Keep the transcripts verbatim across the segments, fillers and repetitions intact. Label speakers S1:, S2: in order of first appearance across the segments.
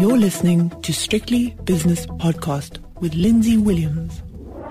S1: You're listening to Strictly Business Podcast with Lindsay Williams.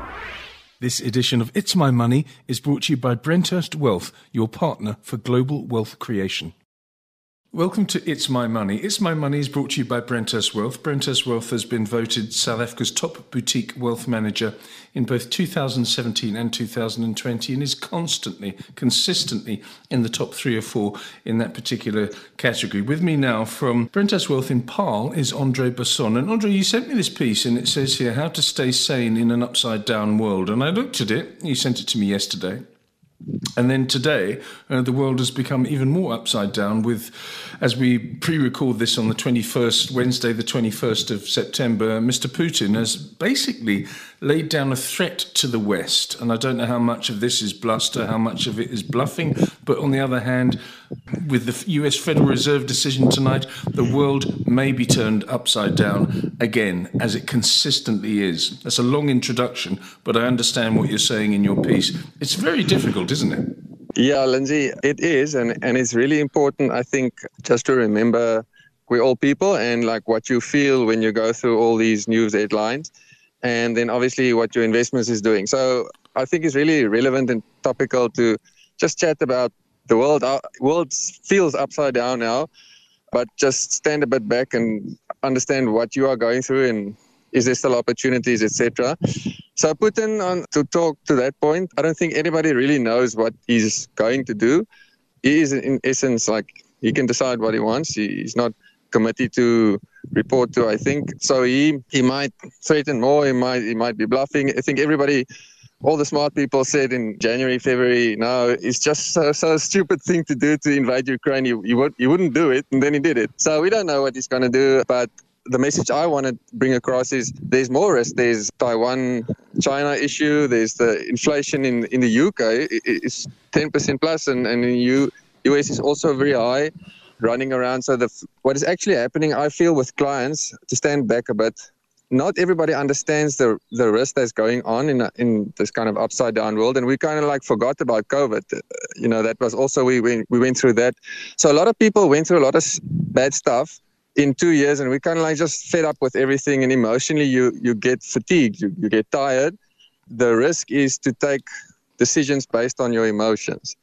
S2: This edition of It's My Money is brought to you by Brenthurst Wealth, your partner for global wealth creation. Welcome to It's My Money. It's My Money is brought to you by Brenthurst Wealth. Brenthurst Wealth has been voted South Africa's top boutique wealth manager in both two thousand seventeen and two thousand twenty and is constantly, consistently in the top three or four in that particular category. With me now from Brenthurst Wealth in Paarl is Andre Basson. And Andre, you sent me this piece and it says here, how to stay sane in an upside down world. And I looked at it, you sent it to me yesterday. And then today, uh, the world has become even more upside down with, as we pre-record this on the twenty-first, Wednesday, the twenty-first of September, Mister Putin has basically laid down a threat to the West. And I don't know how much of this is bluster, how much of it is bluffing. But on the other hand, with the U S Federal Reserve decision tonight, the world may be turned upside down again, as it consistently is. That's a long introduction, but I understand what you're saying in your piece. It's very difficult, isn't it?
S3: Yeah, Lindsay, it is. And, and it's really important, I think, just to remember we're all people and like what you feel when you go through all these news headlines. And then obviously what your investments is doing. So I think it's really relevant and topical to just chat about the world. Our world feels upside down now, but just stand a bit back and understand what you are going through and is there still opportunities, et cetera. So Putin, on to talk to that point, I don't think anybody really knows what he's going to do. He is in essence like he can decide what he wants. He's not committee to report to, I think. So he he might threaten more, he might he might be bluffing. I think everybody, all the smart people said in January, February, no, it's just so, so stupid thing to do to invade Ukraine. You, you, would, you wouldn't do it, and then he did it. So we don't know what he's going to do, but the message I want to bring across is there's more risk. There's Taiwan-China issue. There's the inflation in, in the U K. It's ten percent plus, and, and in the U, U S is also very high. Running around. So the what is actually happening, I feel, with clients, to stand back a bit, not everybody understands the the risk that's going on in a, in this kind of upside down world, and we kind of like forgot about COVID. You know, that was also we we we went through that. So a lot of people went through a lot of bad stuff in two years, and we kind of like just fed up with everything, and emotionally you you get fatigued, you you get tired. The risk is to take decisions based on your emotions.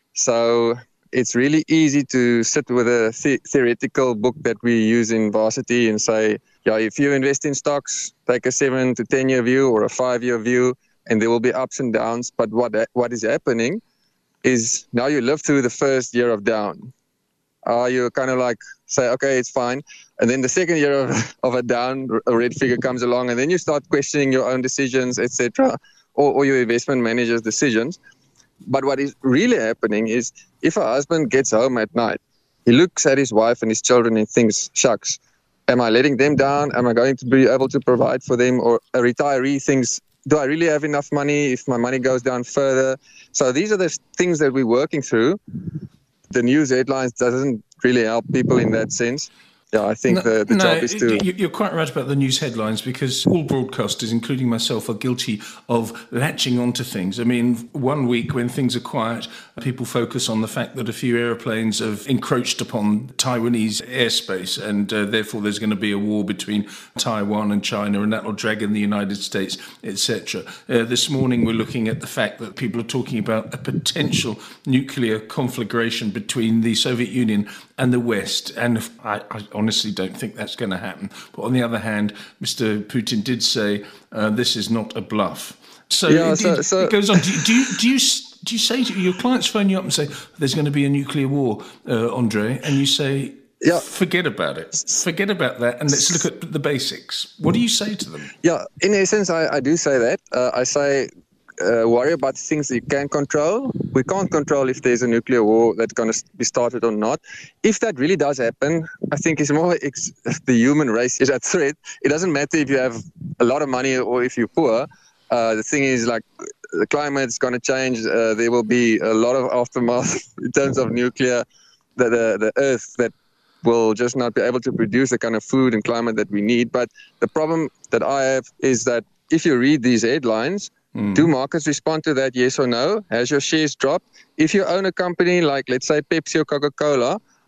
S3: So it's really easy to sit with a the- theoretical book that we use in varsity and say, yeah, if you invest in stocks, take a seven to ten year view or a five year view, and there will be ups and downs. But what what is happening is now you live through the first year of down. Uh, you kind of like say, okay, it's fine. And then the second year of, of a down, a red figure comes along, and then you start questioning your own decisions, et cetera, or, or your investment manager's decisions. But what is really happening is if a husband gets home at night, he looks at his wife and his children and thinks, shucks, am I letting them down? Am I going to be able to provide for them? Or a retiree thinks, do I really have enough money if my money goes down further? So these are the things that we're working through. The news headlines doesn't really help people in that sense. Yeah, I think no, the, the
S2: no,
S3: job is to...
S2: You're quite right about the news headlines, because all broadcasters, including myself, are guilty of latching onto things. I mean, one week when things are quiet, people focus on the fact that a few aeroplanes have encroached upon Taiwanese airspace, and uh, therefore there's going to be a war between Taiwan and China, and that will drag in the United States, et cetera. Uh, this morning we're looking at the fact that people are talking about a potential nuclear conflagration between the Soviet Union and the West, and I, I honestly don't think that's going to happen. But on the other hand, Mister Putin did say uh, this is not a bluff. So,
S3: yeah,
S2: it,
S3: so,
S2: it,
S3: so
S2: it goes on. Do you, do you do you do you say to your clients, phone you up and say there's going to be a nuclear war, uh, Andre, and you say, yeah, forget about it, forget about that, and let's look at the basics. What do you say to them?
S3: Yeah, in essence, I, I do say that. Uh, I say. Uh, worry about things that you can control. We can't control if there's a nuclear war that's going to be started or not. If that really does happen, I think it's more ex- the human race is at threat. It doesn't matter if you have a lot of money or if you're poor. Uh, the thing is, like, the climate is going to change. Uh, there will be a lot of aftermath in terms of nuclear. The, the, the earth that will just not be able to produce the kind of food and climate that we need. But the problem that I have is that if you read these headlines, Mm. do markets respond to that, yes or no? Has your shares dropped? If you own a company like, let's say, Pepsi or Coca-Cola,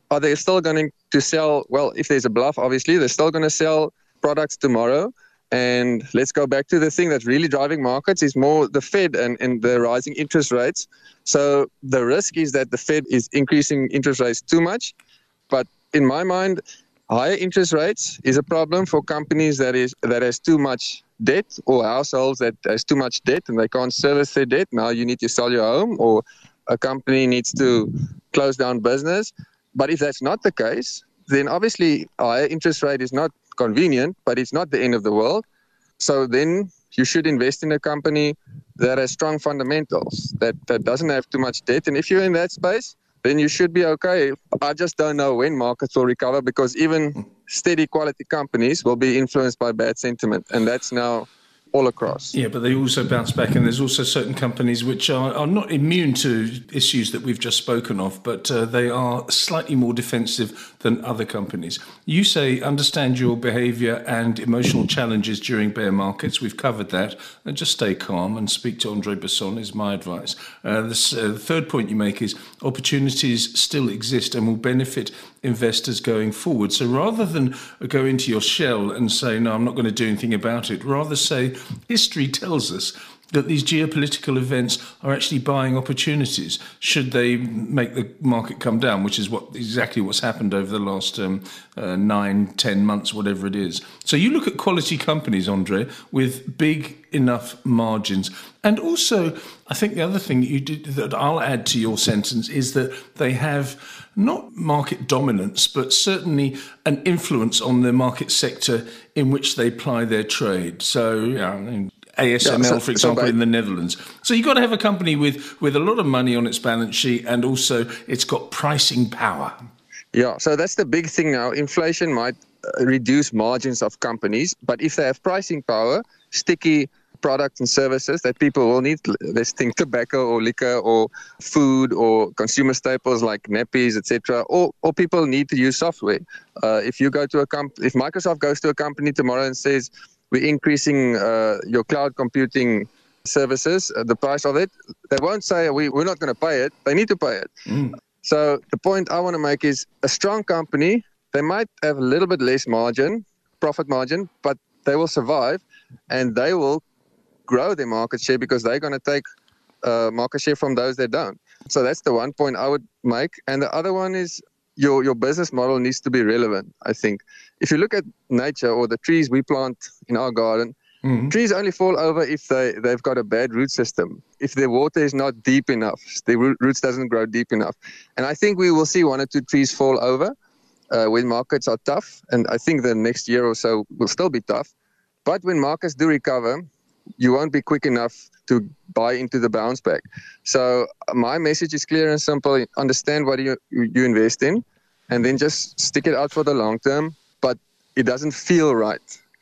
S3: are they still going to sell? Well, if there's a bluff, obviously, they're still going to sell products tomorrow. And let's go back to the thing that's really driving markets is more the Fed and, and the rising interest rates. So the risk is that the Fed is increasing interest rates too much. But in my mind, higher interest rates is a problem for companies that is that has too much debt, or households that has too much debt and they can't service their debt. Now you need to sell your home, or a company needs to close down business. But if that's not the case, then obviously a higher interest rate is not convenient, but it's not the end of the world. So then you should invest in a company that has strong fundamentals, that, that doesn't have too much debt. And if you're in that space, then you should be okay. I just don't know when markets will recover, because even steady quality companies will be influenced by bad sentiment. And that's now all across.
S2: Yeah, but they also bounce back, and there's also certain companies which are, are not immune to issues that we've just spoken of, but uh, they are slightly more defensive than other companies. You say understand your behaviour and emotional challenges during bear markets. We've covered that. And just stay calm and speak to Andre Besson is my advice. Uh, this, uh, the third point you make is opportunities still exist and will benefit investors going forward. So rather than go into your shell and say, no, I'm not going to do anything about it, rather say, history tells us that these geopolitical events are actually buying opportunities should they make the market come down, which is what exactly what's happened over the last um, uh, nine, ten months, whatever it is. So you look at quality companies, Andre, with big enough margins. And also, I think the other thing you did, that I'll add to your sentence is that they have not market dominance, but certainly an influence on the market sector in which they ply their trade. So, yeah, A S M L, yeah, so, for example, so in the Netherlands. So you've got to have a company with, with a lot of money on its balance sheet, and also it's got pricing power.
S3: Yeah, so that's the big thing now. Inflation might reduce margins of companies, but if they have pricing power, sticky products and services that people will need, let's think tobacco or liquor or food or consumer staples like nappies, et cetera, or, or people need to use software. Uh, if you go to a comp- if Microsoft goes to a company tomorrow and says, we're increasing uh, your cloud computing services, uh, the price of it, they won't say, we, we're not going to pay it. They need to pay it. Mm. So the point I want to make is a strong company, they might have a little bit less margin, profit margin, but they will survive and they will grow their market share because they're going to take uh, market share from those that don't. So that's the one point I would make. And the other one is your your business model needs to be relevant, I think. If you look at nature or the trees we plant in our garden, mm-hmm. trees only fall over if they, they've got a bad root system. If their water is not deep enough, the root, roots doesn't grow deep enough. And I think we will see one or two trees fall over uh, when markets are tough. And I think the next year or so will still be tough. But when markets do recover, you won't be quick enough to buy into the bounce back. So my message is clear and simple. Understand what you, you invest in, and then just stick it out for the long term. But it doesn't feel right.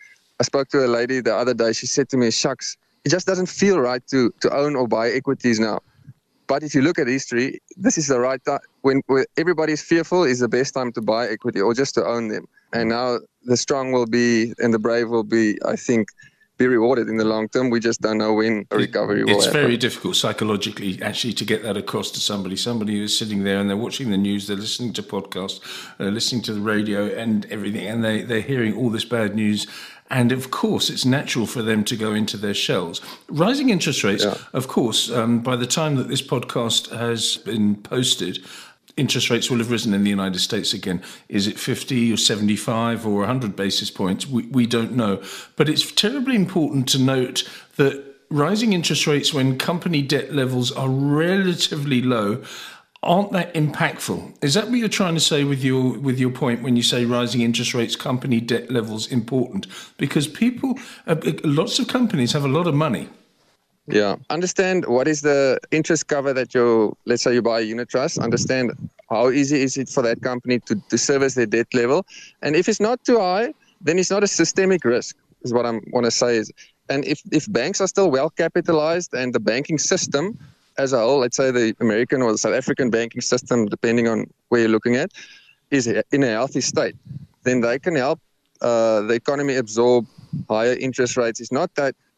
S3: I spoke to a lady the other day. She said to me, shucks, it just doesn't feel right to, to own or buy equities now. But if you look at history, this is the right time. When, when everybody's fearful is the best time to buy equity or just to own them. And now the strong will be and the brave will be, I think, be rewarded in the long term. We just don't know when a recovery will
S2: It's
S3: happen.
S2: very difficult psychologically actually to get that across to somebody. Somebody who's sitting there and they're watching the news, they're listening to podcasts, they're listening to the radio and everything, and they, they're hearing all this bad news. And of course, it's natural for them to go into their shells. Rising interest rates, yeah. of course, um, by the time that this podcast has been posted, interest rates will have risen in the United States again. Is it fifty or seventy-five or one hundred basis points? We, we don't know. But it's terribly important to note that rising interest rates when company debt levels are relatively low aren't that impactful. Is that what you're trying to say with your with your point when you say rising interest rates, company debt levels important? Because people, uh, lots of companies have a lot of money.
S3: Yeah. Understand what is the interest cover that you, let's say you buy a unit trust, understand how easy is it for that company to, to service their debt level. And if it's not too high, then it's not a systemic risk, is what I want to say. Is, and if, if banks are still well capitalized and the banking system as a whole, let's say the American or the South African banking system, depending on where you're looking at, is in a healthy state, then they can help uh, the economy absorb higher interest rates. It's not that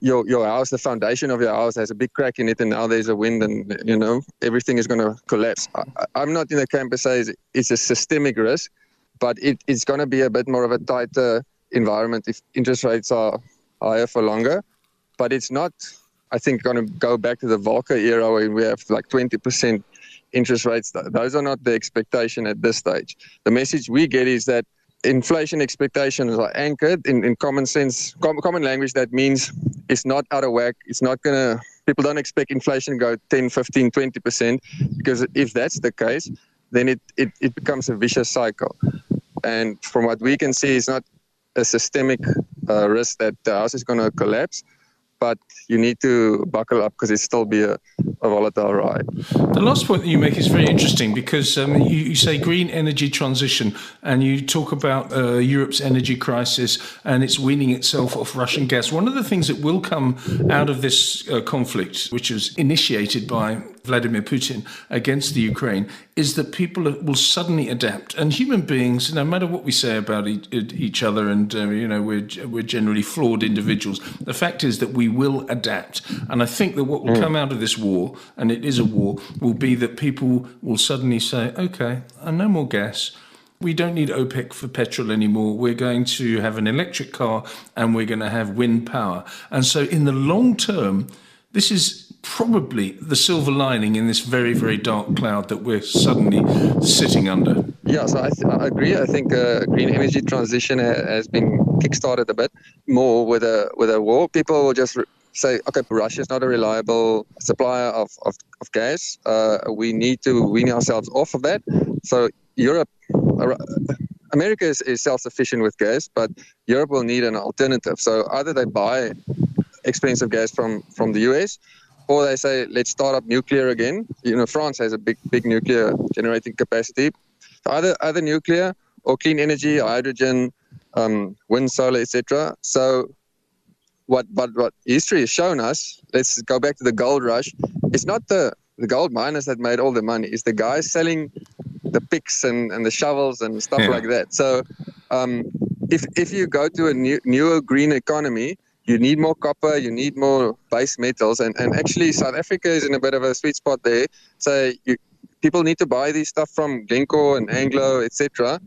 S3: your your house, the foundation of your house has a big crack in it, and now there's a wind, and you know everything is going to collapse. I, I'm not in the camp that says it's a systemic risk, but it, it's going to be a bit more of a tighter environment if interest rates are higher for longer. But it's not, I think, going to go back to the Volcker era where we have like twenty percent interest rates. Those are not the expectation at this stage. The message we get is that inflation expectations are anchored in, in common sense, com- common language. That means it's not out of whack. It's not going to, people don't expect inflation to go ten, fifteen, twenty percent, because if that's the case, then it, it, it becomes a vicious cycle. And from what we can see, it's not a systemic uh, risk that the house is going to collapse, but you need to buckle up because it's still be a, a volatile ride.
S2: The last point that you make is very interesting because um, you, you say green energy transition, and you talk about uh, Europe's energy crisis and it's weaning itself off Russian gas. One of the things that will come out of this uh, conflict, which was initiated by Vladimir Putin against the Ukraine, is that people will suddenly adapt. And human beings, no matter what we say about e- each other, and uh, you know we're we're generally flawed individuals, the fact is that we will adapt. And I think that what will come out of this war, and it is a war, will be that people will suddenly say, okay, no more gas. We don't need OPEC for petrol anymore. We're going to have an electric car and we're going to have wind power. And so in the long term, this is probably the silver lining in this very, very dark cloud that we're suddenly sitting under.
S3: Yeah, so I, th- I agree. I think uh, green energy transition ha- has been kickstarted a bit more with a with a war. People will just re- say, okay, Russia is not a reliable supplier of, of, of gas. Uh, we need to wean ourselves off of that. So Europe, uh, America is, is self-sufficient with gas, but Europe will need an alternative. So either they buy expensive gas from, from the U S, or they say, let's start up nuclear again. You know, France has a big, big nuclear generating capacity. So either, either nuclear or clean energy, hydrogen, um, wind, solar, et cetera. So what, what, what history has shown us, let's go back to the gold rush, it's not the, the gold miners that made all the money. It's the guys selling the picks and, and the shovels and stuff yeah. like that. So um, if, if you go to a new, newer green economy, you need more copper, you need more base metals. And, and actually, South Africa is in a bit of a sweet spot there. So you, people need to buy these stuff from Glencore and Anglo, et cetera.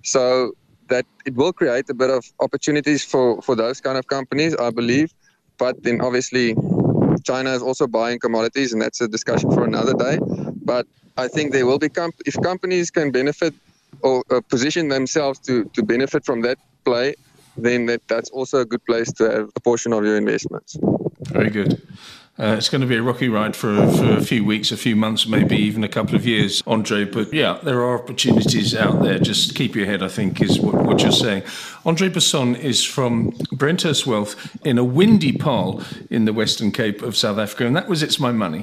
S3: So that it will create a bit of opportunities for, for those kind of companies, I believe. But then obviously, China is also buying commodities, and that's a discussion for another day. But I think there will be, comp- if companies can benefit or uh, position themselves to, to benefit from that play, then that, that's also a good place to have a portion of your investments.
S2: Very good. Uh, it's going to be a rocky ride for, for a few weeks, a few months, maybe even a couple of years, Andre. But yeah, there are opportunities out there. Just keep your head, I think, is what, what you're saying. Andre Basson is from Brenthurst Wealth in a windy Paarl in the Western Cape of South Africa. And that was It's My Money.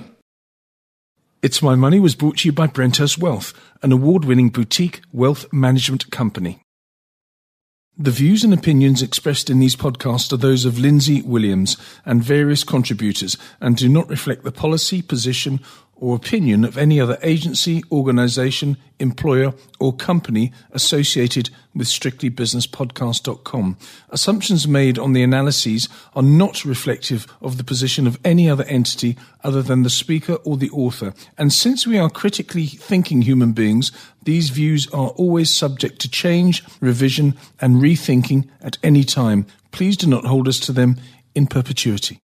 S2: It's My Money was brought to you by Brenthurst Wealth, an award-winning boutique wealth management company. The views and opinions expressed in these podcasts are those of Lindsay Williams and various contributors and do not reflect the policy, position or opinion of any other agency, organisation, employer or company associated with strictly business podcast dot com. Assumptions made on the analyses are not reflective of the position of any other entity other than the speaker or the author. And since we are critically thinking human beings, these views are always subject to change, revision and rethinking at any time. Please do not hold us to them in perpetuity.